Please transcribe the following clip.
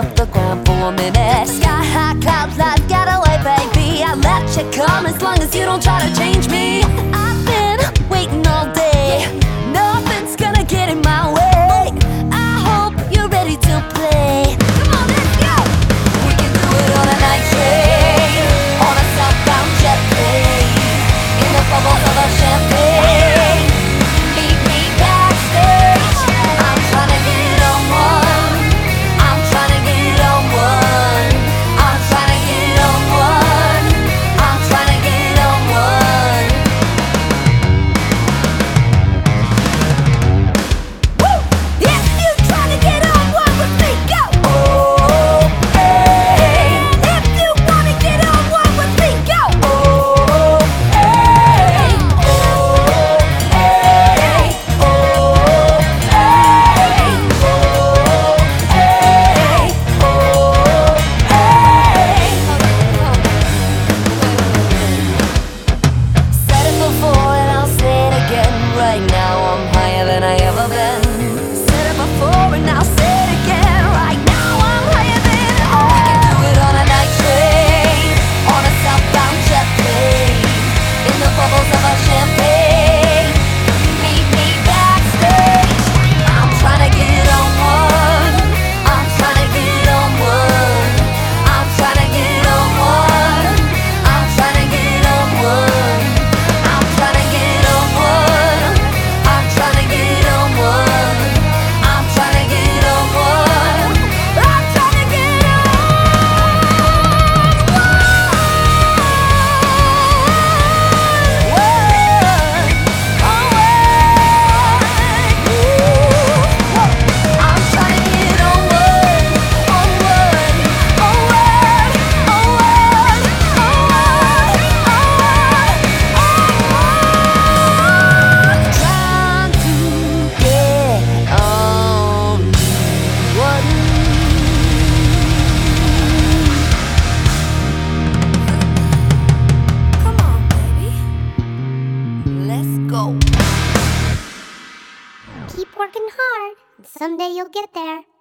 off the ground for a minute. Sky high clouds, lights get away, baby. I'll let you come as long as you don't try to change me. I've been waiting all day. Nothing's gonna get in my way. I hope you're ready to play. Come on, let's go. We can do it on a night train, on a southbound jet plane, in the bubbles of a champagne. Meet me backstage. I'm trying to get on one. I'm trying to get on one. I'm trying to get on one. I'm trying to get on one. Woo! If you're trying to get on one with me, go! Oh, hey. If you wanna get on one with me, go! Oh, hey. Oh, hey. Oh, hey. Oh, hey. Oh, hey. Said it before and I'll say it again. Right now I'm higher than I ever been. Said it before and I'll say it again. Right now I'm higher than we can do it on a night train, on a southbound jet plane, in the bubbles of a champagne. Meet me backstage. I'm trying to get on one. I'm trying to get on one. I'm trying to get on one. I'm trying to get on one. I'm trying to get on one. I'm trying to get on one. I'm trying to get on one. I'm trying to get on I'm trying to get on one, on one, on one, on one, on one, trying to get on one. Come on, baby. Let's go. Keep working hard, and someday you'll get there.